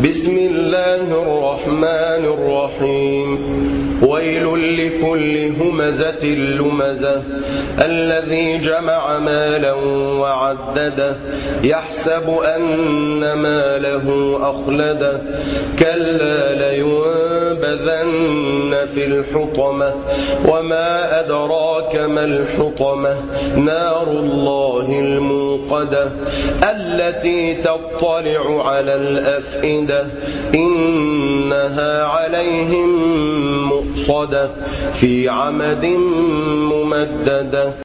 بسم الله الرحمن الرحيم ويل لكل همزة لمزة الذي جمع مالا وعدده يحسب أن ماله أخلده كلا لينبذن في الحطمة وما أدراك ما الحطمة نار الله الموقدة التي تطلع على الأفئدة إنها عليهم مؤصدة في عمد ممددة.